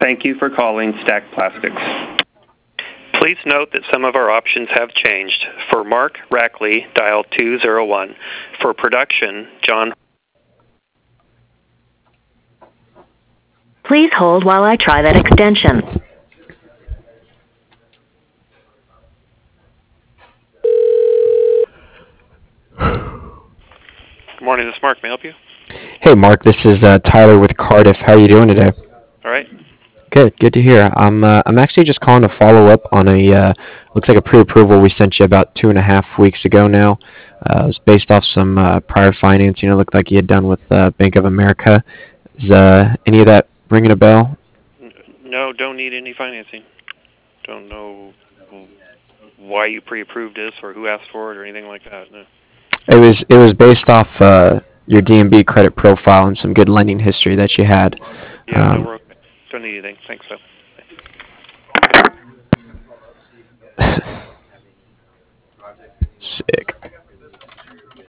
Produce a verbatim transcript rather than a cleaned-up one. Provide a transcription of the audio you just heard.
Thank you for calling Stack Plastics. Please note that some of our options have changed. For Mark Rackley, dial two zero one. For production, John. Please hold while I try that extension. Good morning, this is Mark. May I help you? Hey, Mark, this is uh, Tyler with Cardiff. How are you doing today? All right. Good, good to hear. I'm uh, I'm actually just calling to follow up on a uh, looks like a pre-approval we sent you about two and a half weeks ago now. Uh, it was based off some uh, prior financing. It looked like you had done with uh, Bank of America. Is uh, any of that ringing a bell? No, don't need any financing. Don't know why you pre-approved this or who asked for it or anything like that. No. It was it was based off uh, your D M B credit profile and some good lending history that you had. Yeah, no, Um, we're okay. Don't need anything. Thanks, though.